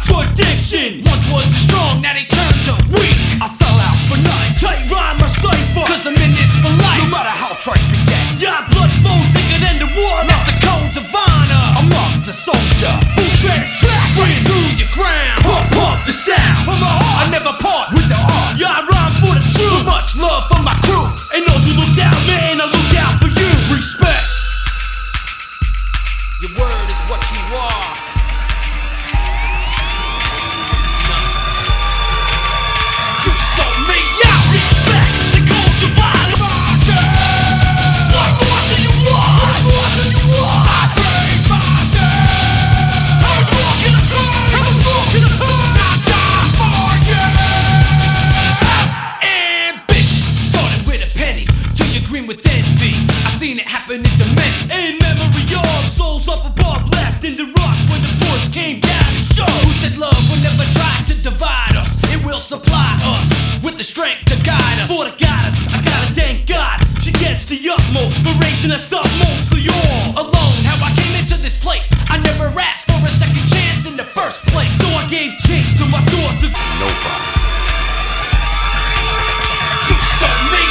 contradiction. Once was the strong, now they turn to weak. I sell out for nothing, tight rhyme or cipher, cause I'm in this for life, no matter how tripe it gets. Yeah, blood flow thicker than the water, that's the codes of honor. I'm a soldier, who treads track, running through your ground. Pump the sound from my heart, I never part with the art. Yeah, I rhyme for the truth, much love for my crew, and those who look down, man, I look out for you. Respect. Your word is what you are. You sold me out. Respect the gold you buy. What more do you want? What do you want? I bring my day. I was walking the path. I was walking the path. I die for you. Ambition started with a penny till you green with envy. I seen it happening to many. In memory of souls up above, left in the rush when the push came down to show. Who said love will never try to divide us? It will supply us with the strength to guide us. For the goddess, I gotta thank God. She gets the utmost for raising us up mostly all alone. How I came into this place, I never asked for a second chance in the first place. So I gave chase to my thoughts of nobody. You sold me